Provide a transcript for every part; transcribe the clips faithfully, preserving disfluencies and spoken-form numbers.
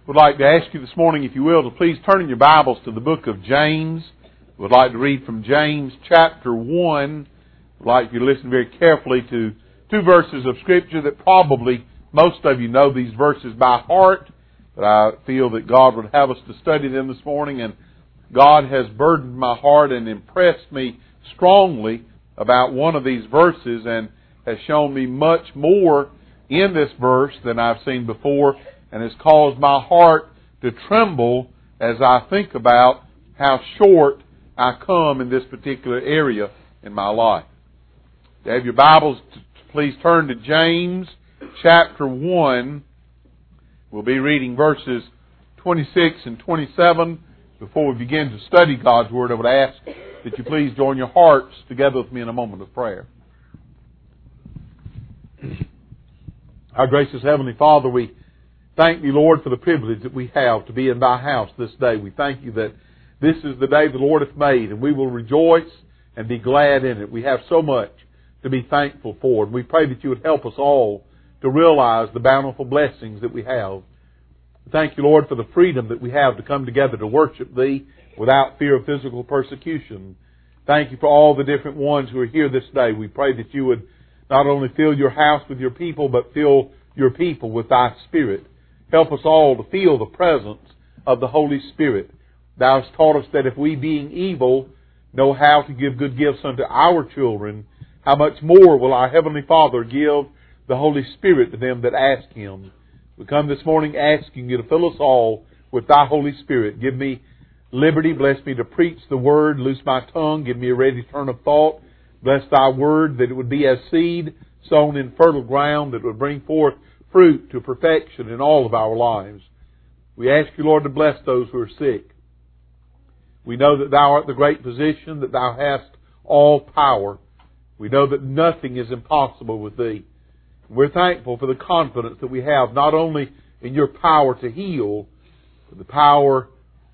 Would like to ask you this morning, if you will, to please turn in your Bibles to the book of James. Would like to read from James chapter one. Would like you to listen very carefully to two verses of Scripture that probably most of you know these verses by heart, but I feel that God would have us to study them this morning, and God has burdened my heart and impressed me strongly about one of these verses and has shown me much more in this verse than I've seen before, and has caused my heart to tremble as I think about how short I come in this particular area in my life. If you have your Bibles, please turn to James chapter one. We'll be reading verses twenty-six and twenty-seven. Before we begin to study God's Word, I would ask that you please join your hearts together with me in a moment of prayer. Our gracious Heavenly Father, we thank you, Lord, for the privilege that we have to be in thy house this day. We thank you that this is the day the Lord hath made, and we will rejoice and be glad in it. We have so much to be thankful for, and we pray that you would help us all to realize the bountiful blessings that we have. Thank you, Lord, for the freedom that we have to come together to worship thee without fear of physical persecution. Thank you for all the different ones who are here this day. We pray that you would not only fill your house with your people, but fill your people with thy Spirit. Help us all to feel the presence of the Holy Spirit. Thou hast taught us that if we, being evil, know how to give good gifts unto our children, how much more will our Heavenly Father give the Holy Spirit to them that ask Him. We come this morning asking you to fill us all with thy Holy Spirit. Give me liberty. Bless me to preach the word. Loose my tongue. Give me a ready turn of thought. Bless thy word, that it would be as seed sown in fertile ground, that it would bring forth fruit to perfection in all of our lives. We ask you, Lord, to bless those who are sick. We know that thou art the great physician, that thou hast all power. We know that nothing is impossible with thee. We're thankful for the confidence that we have, not only in your power to heal, but the power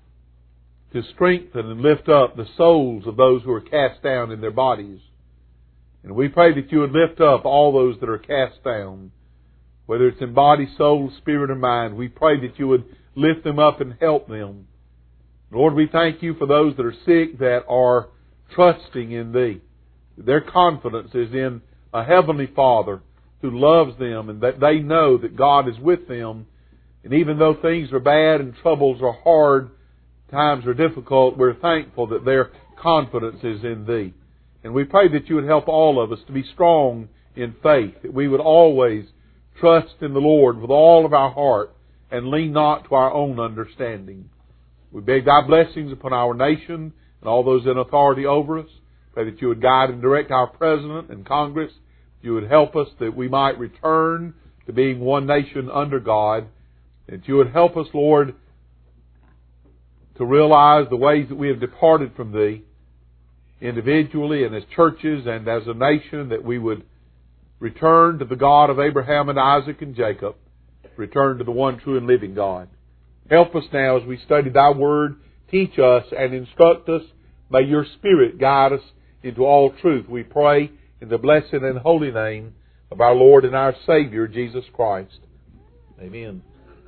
to strengthen and lift up the souls of those who are cast down in their bodies. And we pray that you would lift up all those that are cast down, whether it's in body, soul, spirit, or mind. We pray that you would lift them up and help them. Lord, we thank you for those that are sick that are trusting in thee. Their confidence is in a Heavenly Father who loves them, and that they know that God is with them. And even though things are bad and troubles are hard, times are difficult, we're thankful that their confidence is in thee. And we pray that you would help all of us to be strong in faith, that we would always trust in the Lord with all of our heart and lean not to our own understanding. We beg thy blessings upon our nation and all those in authority over us. Pray that you would guide and direct our President and Congress. You would help us that we might return to being one nation under God. That you would help us, Lord, to realize the ways that we have departed from thee, individually and as churches and as a nation, that we would return to the God of Abraham and Isaac and Jacob, return to the one true and living God. Help us now as we study thy word. Teach us and instruct us. May your Spirit guide us into all truth. We pray in the blessed and holy name of our Lord and our Savior, Jesus Christ. Amen.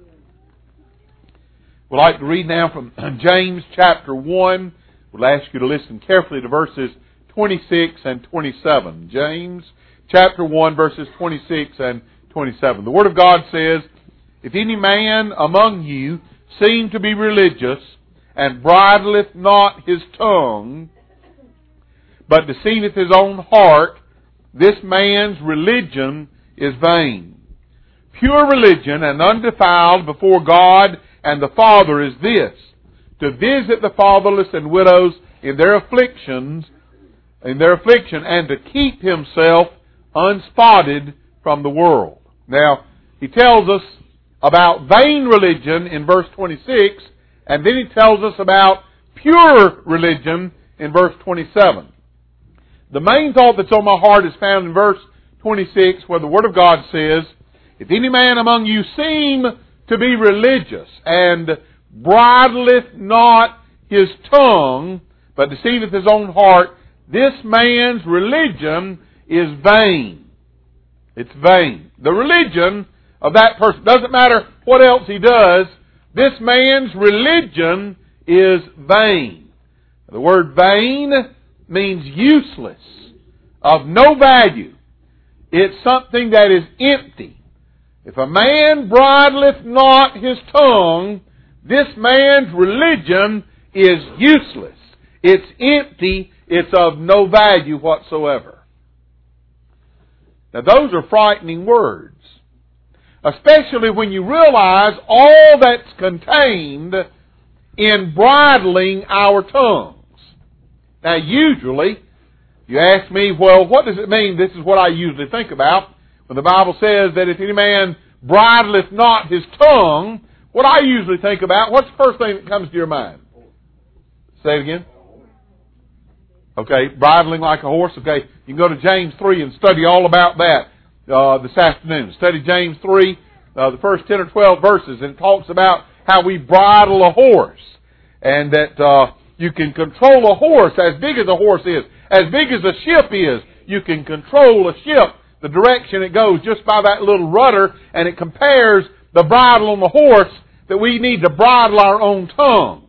We'd like to read now from James chapter one. We'll ask you to listen carefully to verses twenty-six and twenty-seven. James chapter one, verses twenty-six and twenty-seven. The Word of God says, "If any man among you seem to be religious, and bridleth not his tongue, but deceiveth his own heart, this man's religion is vain. Pure religion and undefiled before God and the Father is this, to visit the fatherless and widows in their afflictions, in their affliction, and to keep himself unspotted from the world." Now, he tells us about vain religion in verse twenty-six, and then he tells us about pure religion in verse twenty-seven. The main thought that's on my heart is found in verse twenty-six, where the Word of God says, "If any man among you seem to be religious, and bridleth not his tongue, but deceiveth his own heart, this man's religion is vain." It's vain. The religion of that person, doesn't matter what else he does, This man's religion is vain. The word vain means useless, of no value. It's something that is empty. If a man bridleth not his tongue, this man's religion is useless. It's empty. It's of no value whatsoever. Now those are frightening words, especially when you realize all that's contained in bridling our tongues. Now usually, you ask me, well, what does it mean? This is what I usually think about. When the Bible says that if any man bridleth not his tongue, what I usually think about, what's the first thing that comes to your mind? Say it again. Okay, bridling like a horse. Okay, you can go to James three and study all about that uh, this afternoon. Study James three, uh, the first ten or twelve verses, and it talks about how we bridle a horse. And that uh, you can control a horse as big as a horse is. As big as a ship is, you can control a ship, the direction it goes, just by that little rudder, and it compares the bridle on the horse that we need to bridle our own tongue.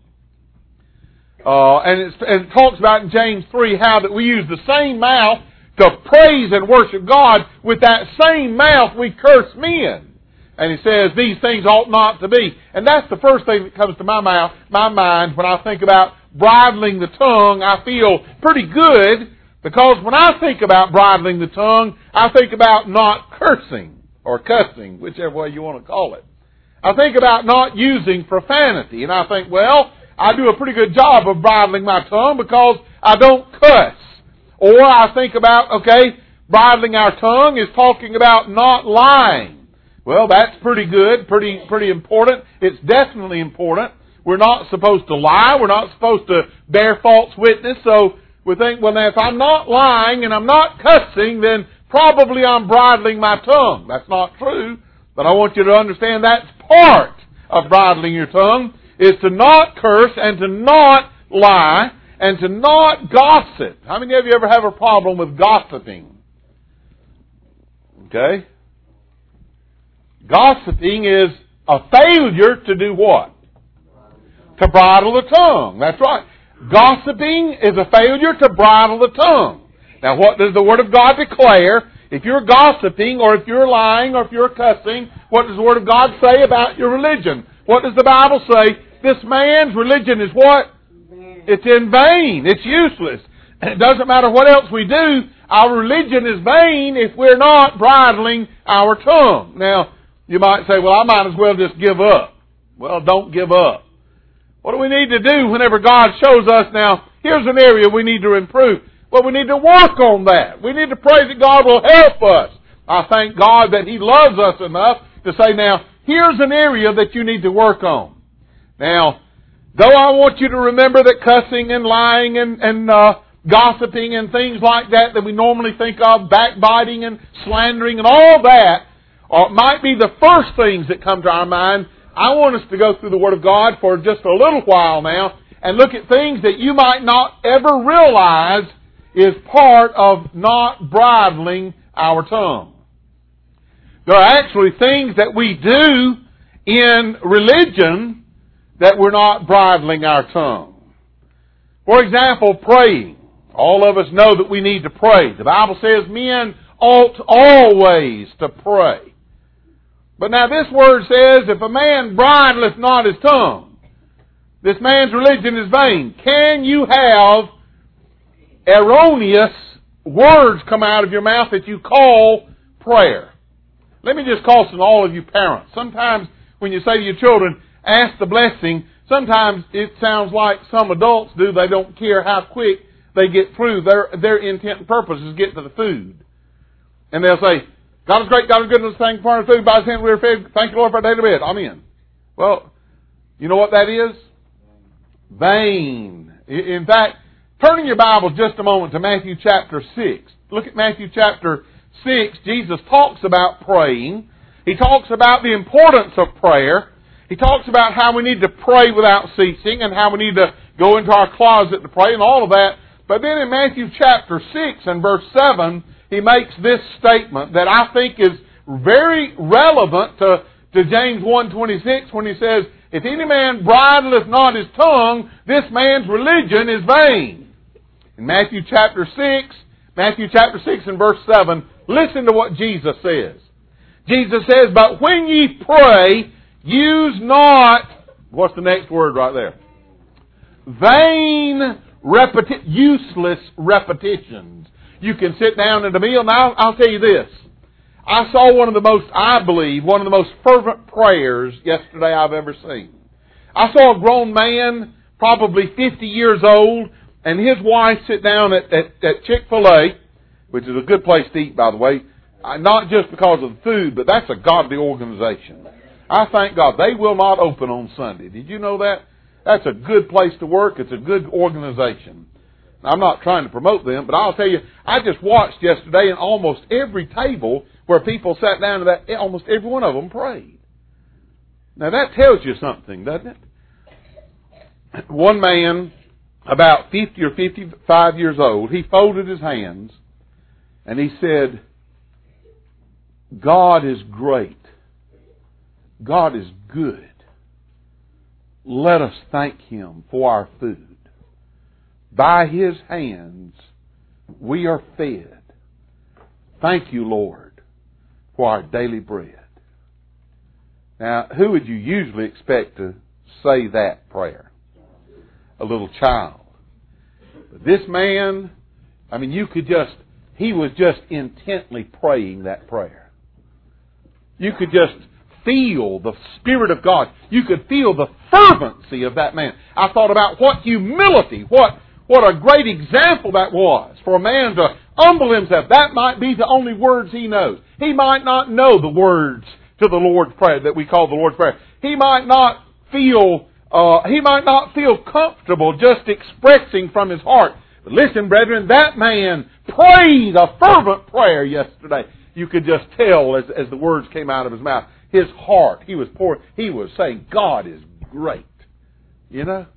Uh, and, it's, and it talks about in James three how that we use the same mouth to praise and worship God. With that same mouth we curse men. And he says these things ought not to be. And that's the first thing that comes to my mouth, my mind when I think about bridling the tongue. I feel pretty good, because when I think about bridling the tongue, I think about not cursing or cussing, whichever way you want to call it. I think about not using profanity, and I think, well, I do a pretty good job of bridling my tongue because I don't cuss. Or I think about, okay, bridling our tongue is talking about not lying. Well, that's pretty good, pretty pretty important. It's definitely important. We're not supposed to lie. We're not supposed to bear false witness. So we think, well, now if I'm not lying and I'm not cussing, then probably I'm bridling my tongue. That's not true. But I want you to understand that's part of bridling your tongue, is to not curse and to not lie and to not gossip. How many of you ever have a problem with gossiping? Okay? Gossiping is a failure to do what? To bridle the tongue. That's right. Gossiping is a failure to bridle the tongue. Now what does the Word of God declare? If you're gossiping, or if you're lying, or if you're cussing, what does the Word of God say about your religion? What does the Bible say? This man's religion is what? It's in vain. It's useless. And it doesn't matter what else we do. Our religion is vain if we're not bridling our tongue. Now, you might say, well, I might as well just give up. Well, don't give up. What do we need to do whenever God shows us, now, here's an area we need to improve? Well, we need to work on that. We need to pray that God will help us. I thank God that He loves us enough to say, now, here's an area that you need to work on. Now, though I want you to remember that cussing and lying and, and uh, gossiping and things like that that we normally think of, backbiting and slandering and all that, or it might be the first things that come to our mind, I want us to go through the Word of God for just a little while now and look at things that you might not ever realize is part of not bridling our tongue. There are actually things that we do in religion that we're not bridling our tongue. For example, praying. All of us know that we need to pray. The Bible says men ought always to pray. But now this word says, if a man bridleth not his tongue, this man's religion is vain. Can you have erroneous words come out of your mouth that you call prayer? Let me just caution all of you parents. Sometimes when you say to your children, ask the blessing, sometimes it sounds like some adults do. They don't care how quick they get through. Their, their intent and purpose is to get to the food. And they'll say, God is great, God is good, and thank you for our food. By His hand we are fed. Thank you, Lord, for our daily bread. Amen. Well, you know what that is? Vain. In fact, turning your Bible just a moment to Matthew chapter six. Look at Matthew chapter six. Jesus talks about praying. He talks about the importance of prayer. He talks about how we need to pray without ceasing and how we need to go into our closet to pray and all of that. But then in Matthew chapter six and verse seven, he makes this statement that I think is very relevant to, to James one twenty-six when he says, If any man bridleth not his tongue, this man's religion is vain. In Matthew chapter six, Matthew chapter six and verse seven, listen to what Jesus says. Jesus says, but when ye pray, use not, what's the next word right there? Vain, repeti- useless repetitions. You can sit down at a meal, and I'll, I'll tell you this. I saw one of the most, I believe, one of the most fervent prayers yesterday I've ever seen. I saw a grown man, probably fifty years old, and his wife sit down at, at, at Chick-fil-A, which is a good place to eat, by the way, not just because of the food, but that's a godly organization. I thank God. They will not open on Sunday. Did you know that? That's a good place to work. It's a good organization. I'm not trying to promote them, but I'll tell you, I just watched yesterday, and almost every table where people sat down to that, almost every one of them prayed. Now that tells you something, doesn't it? One man, about fifty or fifty-five years old, he folded his hands and he said, God is great. God is good. Let us thank Him for our food. By His hands we are fed. Thank you, Lord, for our daily bread. Now, who would you usually expect to say that prayer? A little child. But this man, I mean, you could just, he was just intently praying that prayer. You could just feel the Spirit of God. You could feel the fervency of that man. I thought about what humility, what, what a great example that was for a man to humble himself. That might be the only words he knows. He might not know the words to the Lord's Prayer that we call the Lord's Prayer. He might not feel, uh, he might not feel comfortable just expressing from his heart. But listen, brethren, that man prayed a fervent prayer yesterday. You could just tell as, as the words came out of his mouth. His heart, he was poor, he was saying, God is great. You know?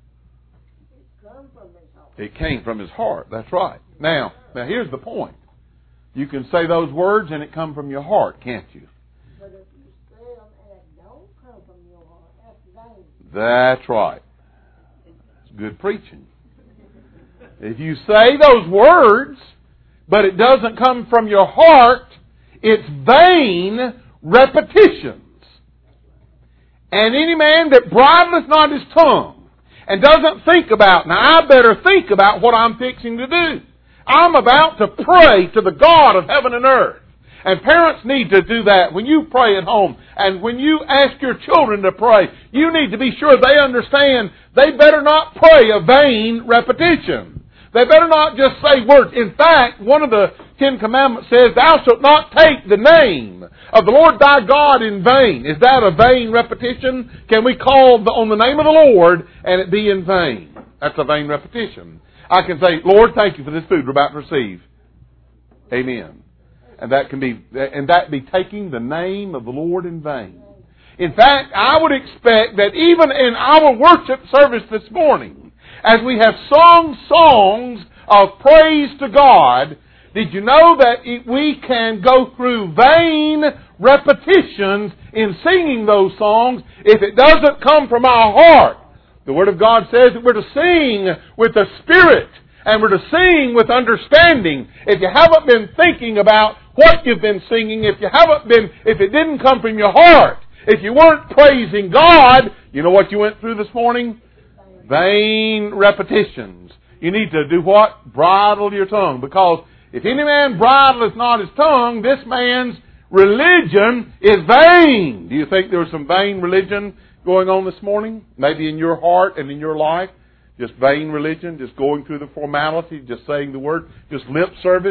It came from his heart. That's right. Now, now here's the point. You can say those words and it come from your heart, can't you? But if you say them and it don't come from your heart, that's vain. That's right. It's good preaching. If you say those words, but it doesn't come from your heart, it's vain repetitions. And any man that bridleth not his tongue and doesn't think about, now I better think about what I'm fixing to do. I'm about to pray to the God of heaven and earth. And parents need to do that when you pray at home. And when you ask your children to pray, you need to be sure they understand they better not pray a vain repetition. They better not just say words. In fact, one of the Ten Commandments says, thou shalt not take the name of the Lord thy God in vain. Is that a vain repetition? Can we call on the name of the Lord and it be in vain? That's a vain repetition. I can say, Lord, thank you for this food we're about to receive. Amen. And that can be, and that be taking the name of the Lord in vain. In fact, I would expect that even in our worship service this morning, as we have sung songs of praise to God, did you know that we can go through vain repetitions in singing those songs if it doesn't come from our heart? The Word of God says that we're to sing with the Spirit and we're to sing with understanding. If you haven't been thinking about what you've been singing, if you haven't been, if it didn't come from your heart, if you weren't praising God, you know what you went through this morning? Vain repetitions. You need to do what? Bridle your tongue. Because if any man bridleth not his tongue, this man's religion is vain. Do you think there was some vain religion going on this morning? Maybe in your heart and in your life? Just vain religion, just going through the formality, just saying the word, just lip service.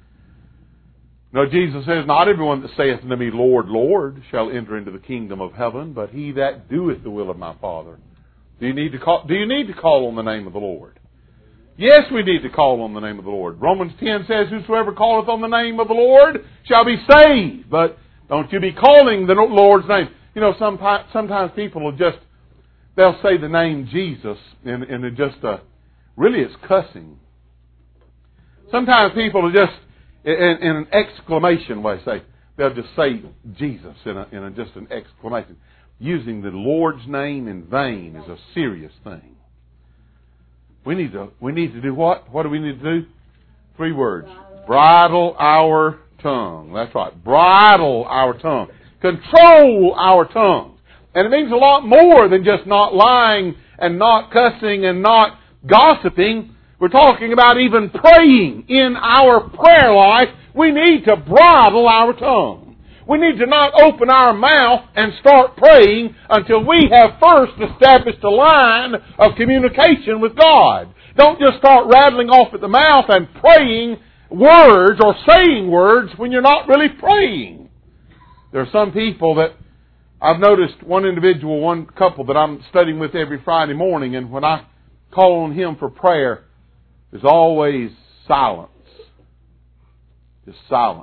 No, Jesus says, not everyone that saith unto me, Lord, Lord, shall enter into the kingdom of heaven, but he that doeth the will of my Father. Do you need to call, do you need to call on the name of the Lord? Yes, we need to call on the name of the Lord. Romans ten says, whosoever calleth on the name of the Lord shall be saved. But don't you be calling the Lord's name. You know, sometimes, sometimes people will just, they'll say the name Jesus, and, and it just, uh, really it's cussing. Sometimes people will just, in, in an exclamation way, say, they'll just say Jesus in, a, in a, just an exclamation. using the Lord's name in vain is a serious thing. We need to, we need to do what? What do we need to do? Three words. Bridle our tongue. That's right. Bridle our tongue. Control our tongue. And it means a lot more than just not lying and not cussing and not gossiping. We're talking about even praying. In our prayer life, we need to bridle our tongue. We need to not open our mouth and start praying until we have first established a line of communication with God. Don't just start rattling off at the mouth and praying words or saying words when you're not really praying. There are some people that I've noticed, one individual, one couple that I'm studying with every Friday morning, and when I call on him for prayer, there's always silence. Just silence.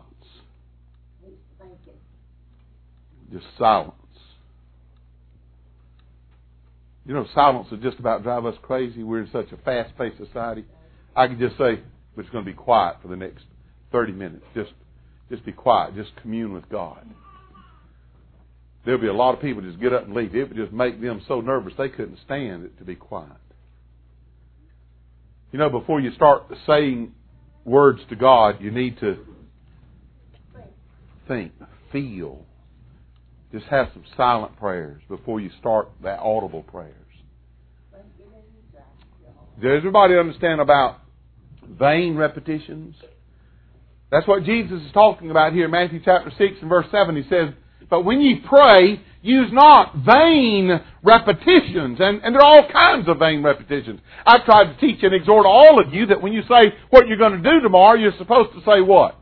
Just silence. You know, silence will just about drive us crazy. We're in such a fast-paced society. I could just say, we're just going to be quiet for the next thirty minutes. Just, just be quiet. Just commune with God. There'll be a lot of people just get up and leave. It would just make them so nervous they couldn't stand it to be quiet. You know, before you start saying words to God, you need to think, feel. Just have some silent prayers before you start that audible prayers. Does everybody understand about vain repetitions? That's what Jesus is talking about here in Matthew chapter six and verse seven. He says, but when ye pray, use not vain repetitions. And, and there are all kinds of vain repetitions. I've tried to teach and exhort all of you that when you say what you're going to do tomorrow, you're supposed to say what?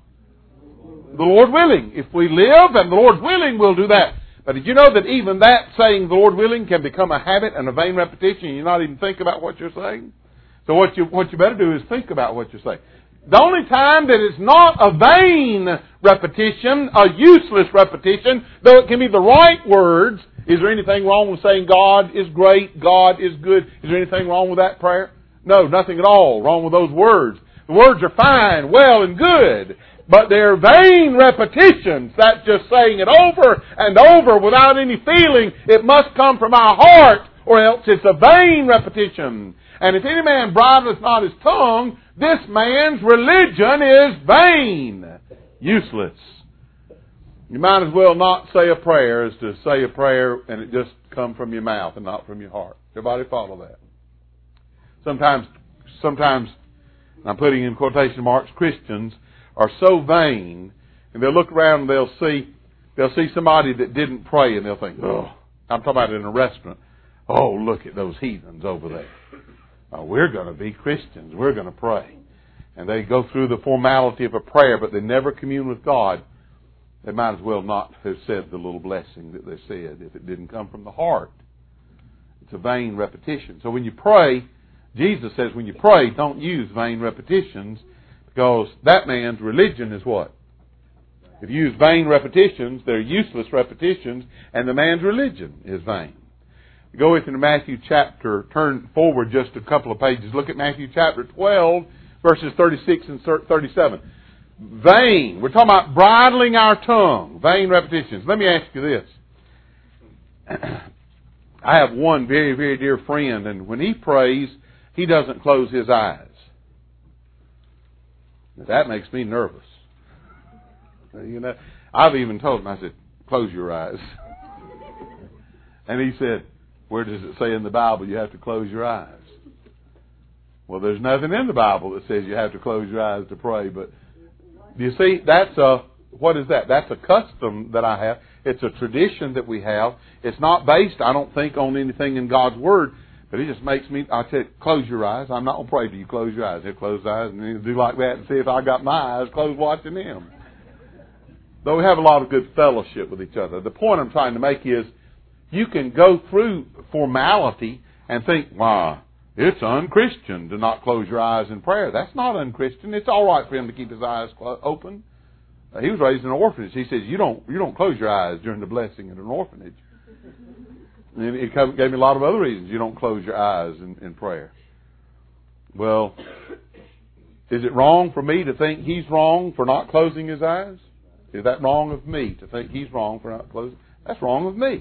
The Lord willing. If we live and the Lord's willing, we'll do that. But did you know that even that saying the Lord willing can become a habit and a vain repetition and you not even think about what you're saying? So what you, what you better do is think about what you're saying. The only time that it's not a vain repetition, a useless repetition, though it can be the right words. Is there anything wrong with saying God is great, God is good? Is there anything wrong with that prayer? No, nothing at all wrong with those words. The words are fine, well, and good. But they're vain repetitions. That's just saying it over and over without any feeling. It must come from our heart, or else it's a vain repetition. And if any man bridleth not his tongue, this man's religion is vain, useless. You might as well not say a prayer as to say a prayer and it just come from your mouth and not from your heart. Everybody follow that? Sometimes, sometimes, I'm putting in quotation marks, Christians are so vain, and they'll look around and they'll see, they'll see somebody that didn't pray and they'll think, oh, I'm talking about in a restaurant. Oh, look at those heathens over there. Oh, we're going to be Christians. We're going to pray. And they go through the formality of a prayer, but they never commune with God. They might as well not have said the little blessing that they said if it didn't come from the heart. It's a vain repetition. So when you pray, Jesus says when you pray, don't use vain repetitions, because that man's religion is what? If you use vain repetitions, they're useless repetitions, and the man's religion is vain. Go with me to Matthew chapter, turn forward just a couple of pages. Look at Matthew chapter twelve, verses thirty-six and thirty-seven. Vain. We're talking about bridling our tongue. Vain repetitions. Let me ask you this. I have one very, very dear friend, and when he prays, he doesn't close his eyes. That makes me nervous. You know, I've even told him, I said, close your eyes. And he said, where does it say in the Bible you have to close your eyes? Well, there's nothing in the Bible that says you have to close your eyes to pray. But do you see, that's a, what is that? That's a custom that I have. It's a tradition that we have. It's not based, I don't think, on anything in God's Word. But it just makes me, I said, close your eyes. I'm not going to pray till you close your eyes. He'll close his eyes and he'll do like that and see if I got my eyes closed watching him. Though we have a lot of good fellowship with each other. The point I'm trying to make is, you can go through formality and think, wow, it's unchristian to not close your eyes in prayer. That's not unchristian. It's all right for him to keep his eyes open. Uh, he was raised in an orphanage. He says, you don't you don't close your eyes during the blessing in an orphanage. And it gave me a lot of other reasons you don't close your eyes in, in prayer. Well, is it wrong for me to think he's wrong for not closing his eyes? Is that wrong of me to think he's wrong for not closing? That's wrong of me.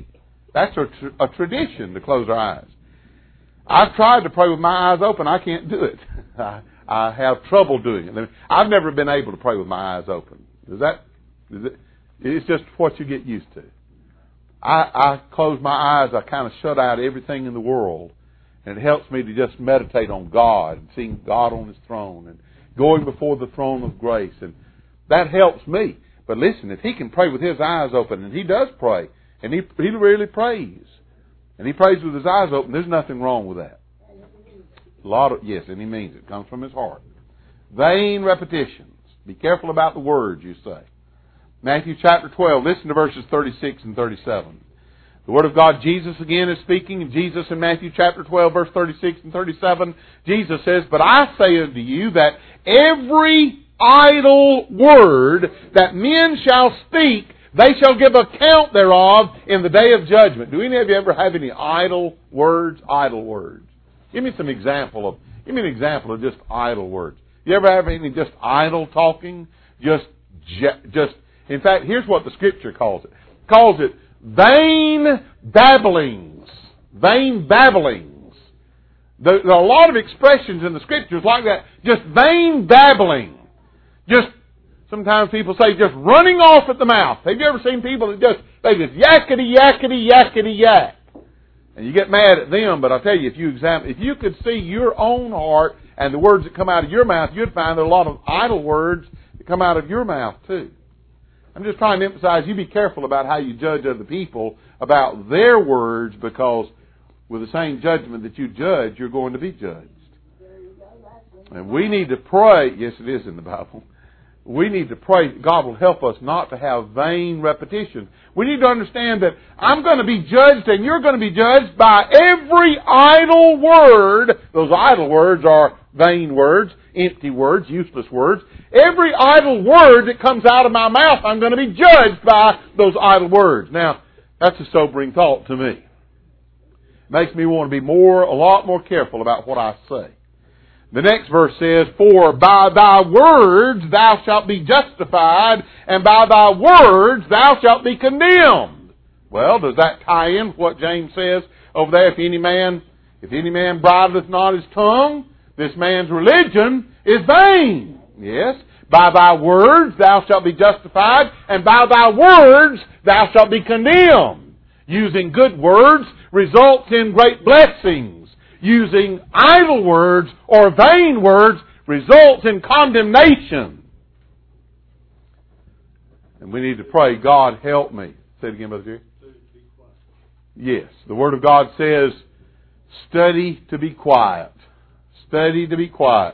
That's a, tr- a tradition to close our eyes. I've tried to pray with my eyes open. I can't do it. I, I have trouble doing it. I've never been able to pray with my eyes open. Is that? Is it? It's just what you get used to. I, I close my eyes. I kind of shut out everything in the world, and it helps me to just meditate on God and seeing God on His throne and going before the throne of grace, and that helps me. But listen, if he can pray with his eyes open, and he does pray, and he he really prays, and he prays with his eyes open, there's nothing wrong with that. A lot of yes, and he means it. It comes from his heart. Vain repetitions. Be careful about the words you say. Matthew chapter twelve. Listen to verses thirty-six and thirty-seven. The Word of God, Jesus again is speaking. And Jesus in Matthew chapter twelve, verse thirty-six and thirty-seven, Jesus says, "But I say unto you that every idle word that men shall speak, they shall give account thereof in the day of judgment." Do any of you ever have any idle words? Idle words. Give me some example of. Give me an example of just idle words. You ever have any just idle talking? Just, just. In fact, here's what the Scripture calls it. It calls it vain babblings. Vain babblings. There, there are a lot of expressions in the Scriptures like that. Just vain babbling. Just, sometimes people say just running off at the mouth. Have you ever seen people that just, they just yakety, yakety, yakety, yak? And you get mad at them, but I tell you, if you examine, if you could see your own heart and the words that come out of your mouth, you'd find there are a lot of idle words that come out of your mouth too. I'm just trying to emphasize, you be careful about how you judge other people about their words, because with the same judgment that you judge, you're going to be judged. And we need to pray. Yes, it is in the Bible. We need to pray that God will help us not to have vain repetition. We need to understand that I'm going to be judged and you're going to be judged by every idle word. Those idle words are vain words, empty words, useless words. Every idle word that comes out of my mouth, I'm going to be judged by those idle words. Now, that's a sobering thought to me. It makes me want to be more, a lot more careful about what I say. The next verse says, "For by thy words thou shalt be justified, and by thy words thou shalt be condemned." Well, does that tie in with what James says over there? If any man, if any man bridleth not his tongue, this man's religion is vain. Yes. By thy words thou shalt be justified, and by thy words thou shalt be condemned. Using good words results in great blessings. Using idle words or vain words results in condemnation. And we need to pray, God help me. Say it again, Brother Jerry. Yes, the Word of God says, study to be quiet. Study to be quiet.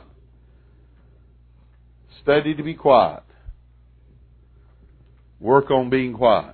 Study to be quiet. Work on being quiet.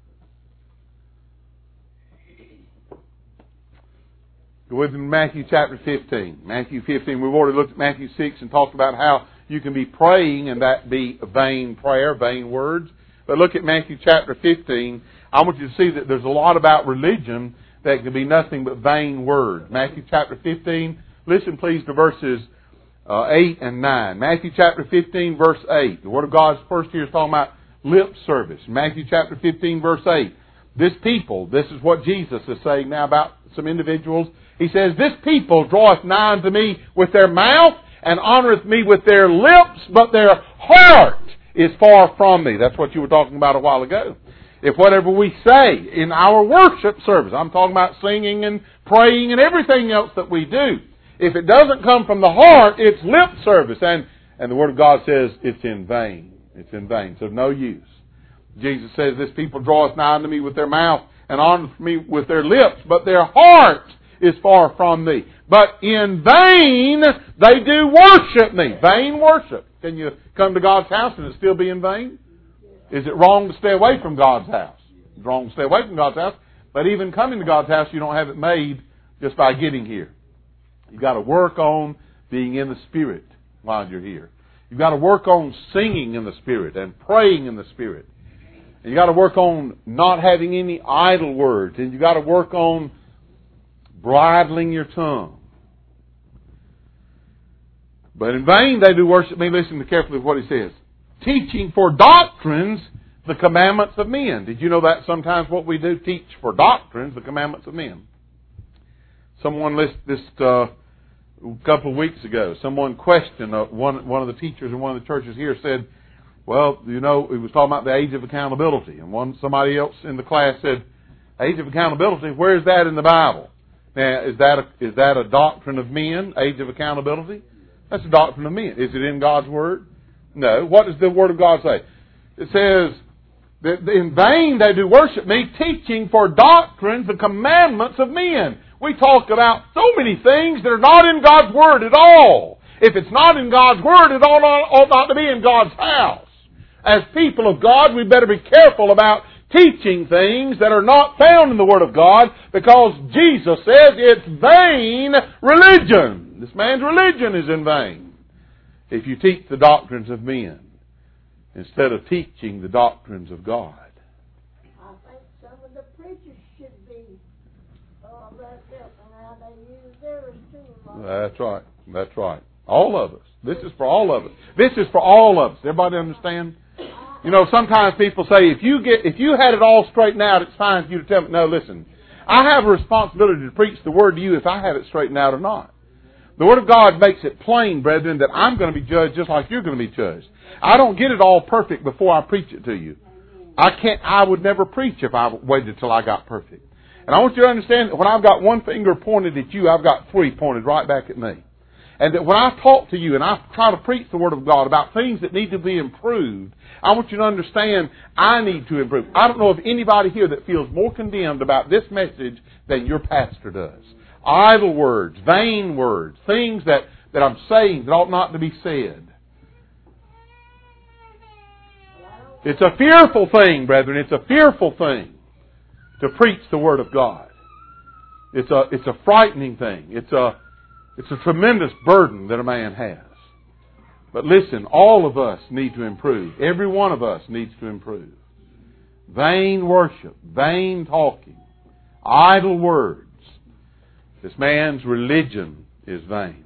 Go with me to Matthew chapter fifteen. Matthew fifteen. We've already looked at Matthew six and talked about how you can be praying and that be vain prayer, vain words. But look at Matthew chapter fifteen. I want you to see that there's a lot about religion that can be nothing but vain words. Matthew chapter fifteen. Listen please to verses uh, eight and nine. Matthew chapter fifteen verse eight. The Word of God's first here is talking about lip service. Matthew chapter fifteen verse eight. This people, this is what Jesus is saying now about some individuals. He says, "This people draweth nigh unto me with their mouth, and honoreth me with their lips, but their heart is far from me." That's what you were talking about a while ago. If whatever we say in our worship service, I'm talking about singing and praying and everything else that we do, if it doesn't come from the heart, it's lip service. And, and the Word of God says it's in vain. It's in vain. It's of no use. Jesus says, "This people draweth nigh unto me with their mouth, and honoreth me with their lips, but their heart is far from me. But in vain they do worship me." Vain worship. Can you come to God's house and it still be in vain? Is it wrong to stay away from God's house? It's wrong to stay away from God's house. But even coming to God's house, you don't have it made just by getting here. You've got to work on being in the Spirit while you're here. You've got to work on singing in the Spirit and praying in the Spirit. And you've got to work on not having any idle words. And you've got to work on bridling your tongue. "But in vain they do worship me." Listen carefully to what he says. "Teaching for doctrines the commandments of men. Did you know that sometimes what we do, teach for doctrines, the commandments of men? Someone listed this uh, a couple of weeks ago. Someone questioned, uh, one, one of the teachers in one of the churches here said, well, you know, he was talking about the age of accountability. And one somebody else in the class said, age of accountability, where is that in the Bible? Now, is that a, is that a doctrine of men, age of accountability? That's a doctrine of men. Is it in God's Word? No. What does the Word of God say? It says, that in vain they do worship me, teaching for doctrines the commandments of men. We talk about so many things that are not in God's Word at all. If it's not in God's Word, it ought not, ought not to be in God's house. As people of God, we better be careful about teaching things that are not found in the Word of God, because Jesus says it's vain religion. This man's religion is in vain if you teach the doctrines of men instead of teaching the doctrines of God. I think some of the preachers should be uh, very careful how they use theirs too. That's right. That's right. All of us. This is for all of us. This is for all of us. Everybody understand? You know, sometimes people say, if you get, if you had it all straightened out, it's fine for you to tell me. No, listen. I have a responsibility to preach the Word to you if I have it straightened out or not. The Word of God makes it plain, brethren, that I'm going to be judged just like you're going to be judged. I don't get it all perfect before I preach it to you. I can't, I would never preach if I waited till I got perfect. And I want you to understand that when I've got one finger pointed at you, I've got three pointed right back at me. And that when I talk to you and I try to preach the Word of God about things that need to be improved, I want you to understand I need to improve. I don't know of anybody here that feels more condemned about this message than your pastor does. Idle words, vain words, things that, that I'm saying that ought not to be said. It's a fearful thing, brethren. It's a fearful thing to preach the Word of God. It's a, it's a frightening thing. It's a It's a tremendous burden that a man has. But listen, all of us need to improve. Every one of us needs to improve. Vain worship, vain talking, idle words. This man's religion is vain.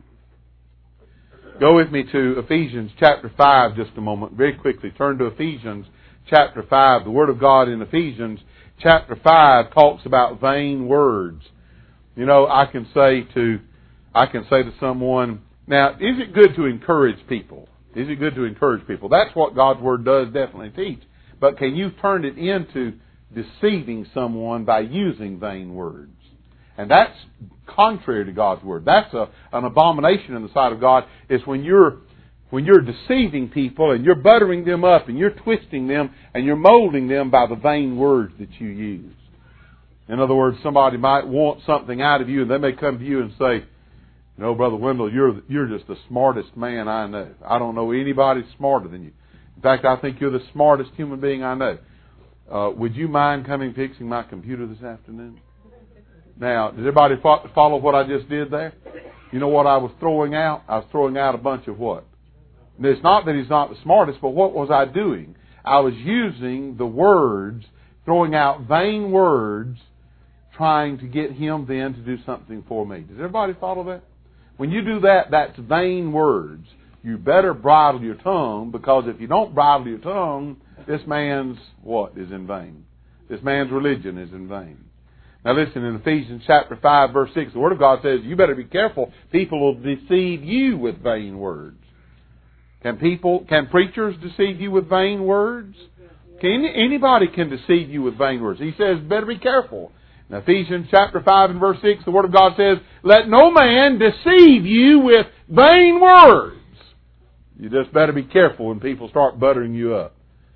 Go with me to Ephesians chapter five just a moment. Very quickly, turn to Ephesians chapter five. The Word of God in Ephesians chapter five talks about vain words. You know, I can say to I can say to someone, now, is it good to encourage people? Is it good to encourage people? That's what God's Word does definitely teach. But can you turn it into deceiving someone by using vain words? And that's contrary to God's Word. That's a, an abomination in the sight of God. It's when you're when you're deceiving people and you're buttering them up and you're twisting them and you're molding them by the vain words that you use. In other words, somebody might want something out of you and they may come to you and say, you know, Brother Wendell, you're you're just the smartest man I know. I don't know anybody smarter than you. In fact, I think you're the smartest human being I know. Uh, would you mind coming fixing my computer this afternoon? Now, did everybody fo- follow what I just did there? You know what I was throwing out? I was throwing out a bunch of what? And it's not that he's not the smartest, but what was I doing? I was using the words, throwing out vain words, trying to get him then to do something for me. Does everybody follow that? When you do that, that's vain words. You better bridle your tongue, because if you don't bridle your tongue, this man's what is in vain? This man's religion is in vain. Now listen, in Ephesians chapter five, verse six, the Word of God says, you better be careful. People will deceive you with vain words. Can people, can preachers deceive you with vain words? Can anybody can deceive you with vain words? He says, better be careful. In Ephesians chapter five and verse six, the Word of God says, let no man deceive you with vain words. You just better be careful when people start buttering you up.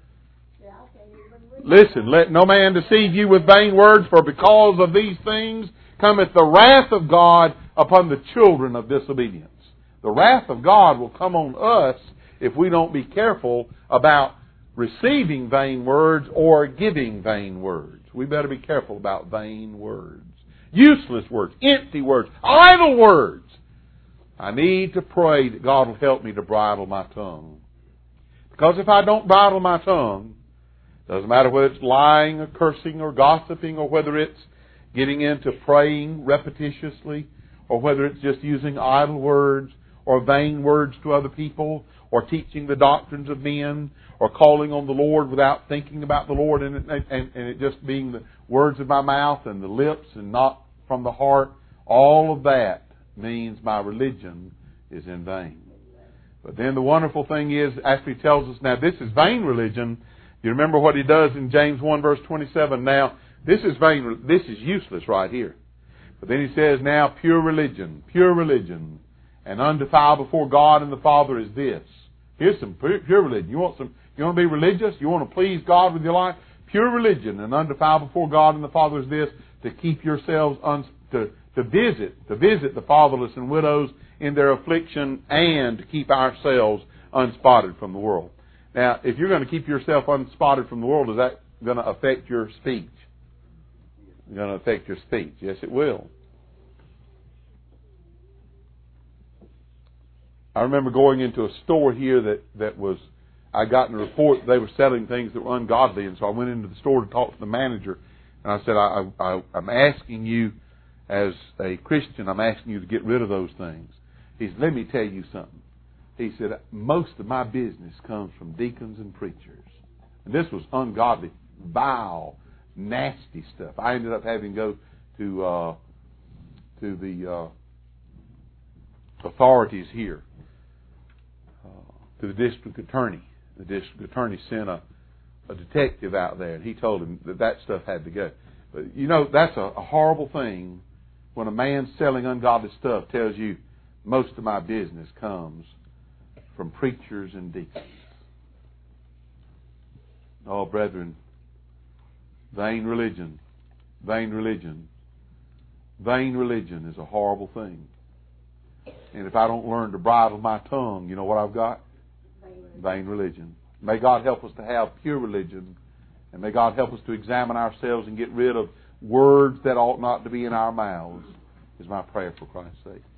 Listen, let no man deceive you with vain words, for because of these things cometh the wrath of God upon the children of disobedience. The wrath of God will come on us if we don't be careful about receiving vain words or giving vain words. We better be careful about vain words. Useless words, empty words, idle words. I need to pray that God will help me to bridle my tongue. Because if I don't bridle my tongue, doesn't matter whether it's lying or cursing or gossiping, or whether it's getting into praying repetitiously, or whether it's just using idle words, or vain words to other people, or teaching the doctrines of men, or calling on the Lord without thinking about the Lord, and, and, and it just being the words of my mouth and the lips and not from the heart, all of that means my religion is in vain. But then the wonderful thing is, after he tells us, now this is vain religion, you remember what he does in James one verse twenty-seven, now this is vain, this is useless right here. But then he says, now pure religion, pure religion, and undefiled before God and the Father is this. Here's some pure religion. You want some? You want to be religious? You want to please God with your life? Pure religion and undefiled before God and the Father is this: to keep yourselves un, to to visit to visit the fatherless and widows in their affliction, and to keep ourselves unspotted from the world. Now, if you're going to keep yourself unspotted from the world, is that going to affect your speech? It's going to affect your speech. Yes, it will. I remember going into a store here that, that was, I got in a report they were selling things that were ungodly, and so I went into the store to talk to the manager, and I said, I, I, I'm asking you as a Christian, I'm asking you to get rid of those things. He said, let me tell you something. He said, most of my business comes from deacons and preachers. And this was ungodly, vile, nasty stuff. I ended up having to go to uh, to the uh, authorities here, uh, to the district attorney. The district attorney sent a, a detective out there, and he told him that that stuff had to go. But, you know, that's a, a horrible thing when a man selling ungodly stuff tells you, most of my business comes from preachers and deacons. Oh, brethren, vain religion, vain religion, vain religion is a horrible thing. And if I don't learn to bridle my tongue, you know what I've got? Vain religion. May God help us to have pure religion, and may God help us to examine ourselves and get rid of words that ought not to be in our mouths, is my prayer for Christ's sake.